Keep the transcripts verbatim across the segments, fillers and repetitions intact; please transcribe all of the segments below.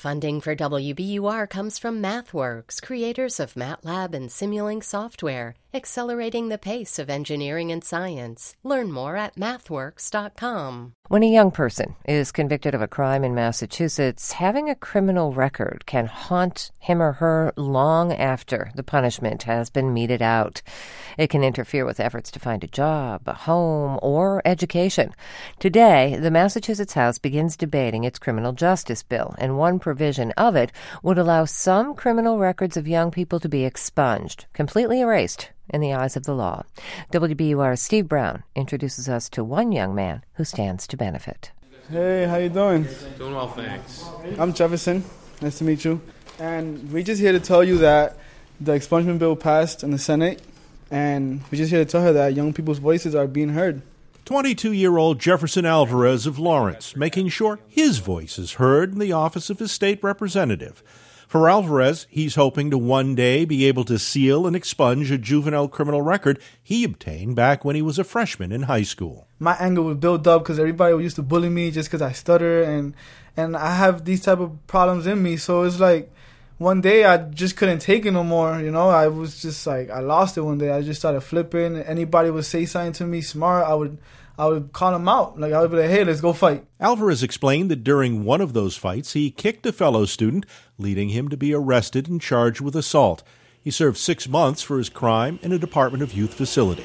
Funding for W B U R comes from MathWorks, creators of MATLAB and Simulink software, accelerating the pace of engineering and science. Learn more at mathworks dot com. When a young person is convicted of a crime in Massachusetts, having a criminal record can haunt him or her long after the punishment has been meted out. It can interfere with efforts to find a job, a home, or education. Today, the Massachusetts House begins debating its criminal justice bill, and one provision of it would allow some criminal records of young people to be expunged, completely erased in the eyes of the law. W B U R's Steve Brown introduces us to one young man who stands to benefit. Hey, how you doing? Doing well, thanks. I'm Jefferson. Nice to meet you. And we're just here to tell you that the expungement bill passed in the Senate, and we're just here to tell her that young people's voices are being heard. twenty-two-year-old Jefferson Alvarez of Lawrence, making sure his voice is heard in the office of his state representative. For Alvarez, he's hoping to one day be able to seal and expunge a juvenile criminal record he obtained back when he was a freshman in high school. My anger would build up because everybody used to bully me just because I stutter, and and I have these type of problems in me. So it's like one day I just couldn't take it no more. You know, I was just like, I lost it one day. I just started flipping. Anybody would say something to me smart, I would I would call him out. Like, I would be like, hey, let's go fight. Alvarez explained that during one of those fights, he kicked a fellow student, leading him to be arrested and charged with assault. He served six months for his crime in a Department of Youth facility.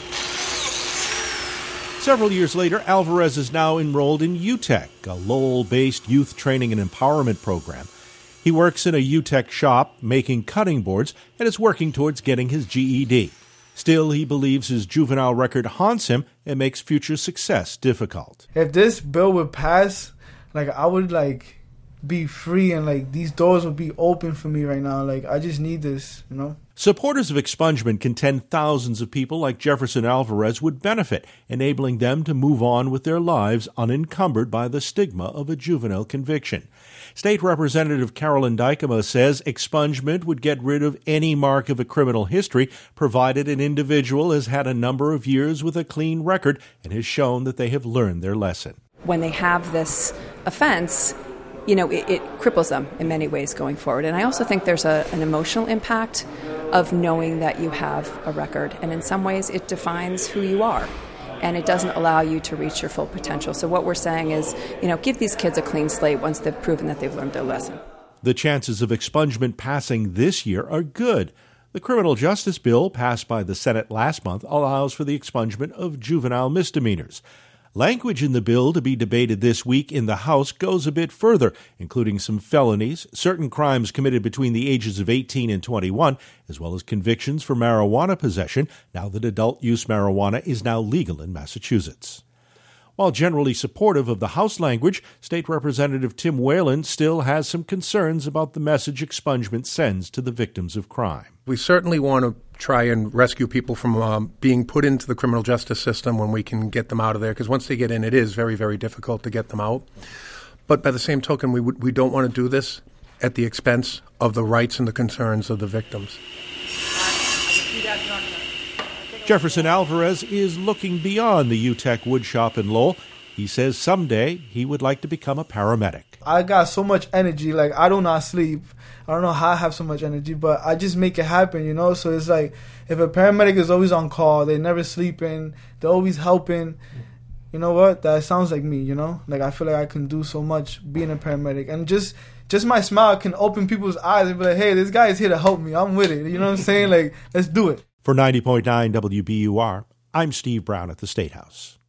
Several years later, Alvarez is now enrolled in U T E C, a Lowell-based youth training and empowerment program. He works in a U T E C shop making cutting boards and is working towards getting his G E D. Still, he believes his juvenile record haunts him and makes future success difficult. If this bill would pass, like, I would, like, be free and, like, these doors would be open for me right now. Like, I just need this, you know? Supporters of expungement contend thousands of people like Jefferson Alvarez would benefit, enabling them to move on with their lives unencumbered by the stigma of a juvenile conviction. State Representative Carolyn Dykema says expungement would get rid of any mark of a criminal history, provided an individual has had a number of years with a clean record and has shown that they have learned their lesson. When they have this offense, you know, it, it cripples them in many ways going forward. And I also think there's a, an emotional impact of knowing that you have a record. And in some ways, it defines who you are. And it doesn't allow you to reach your full potential. So what we're saying is, you know, give these kids a clean slate once they've proven that they've learned their lesson. The chances of expungement passing this year are good. The criminal justice bill passed by the Senate last month allows for the expungement of juvenile misdemeanors. Language in the bill to be debated this week in the House goes a bit further, including some felonies, certain crimes committed between the ages of eighteen and twenty-one, as well as convictions for marijuana possession, now that adult-use marijuana is now legal in Massachusetts. While generally supportive of the House language, State Representative Tim Whalen still has some concerns about the message expungement sends to the victims of crime. We certainly want to try and rescue people from um, being put into the criminal justice system when we can get them out of there, because once they get in, it is very, very difficult to get them out. But by the same token, we would, we don't want to do this at the expense of the rights and the concerns of the victims. Jefferson Alvarez is looking beyond the U T E C woodshop in Lowell. He says someday he would like to become a paramedic. I got so much energy, like, I do not sleep. I don't know how I have so much energy, but I just make it happen, you know? So it's like, if a paramedic is always on call, they're never sleeping, they're always helping, you know what? That sounds like me, you know? Like, I feel like I can do so much being a paramedic. And just just my smile can open people's eyes and be like, hey, this guy is here to help me. I'm with it. You know what I'm saying? Like, let's do it. For ninety point nine W B U R, I'm Steve Brown at the State House.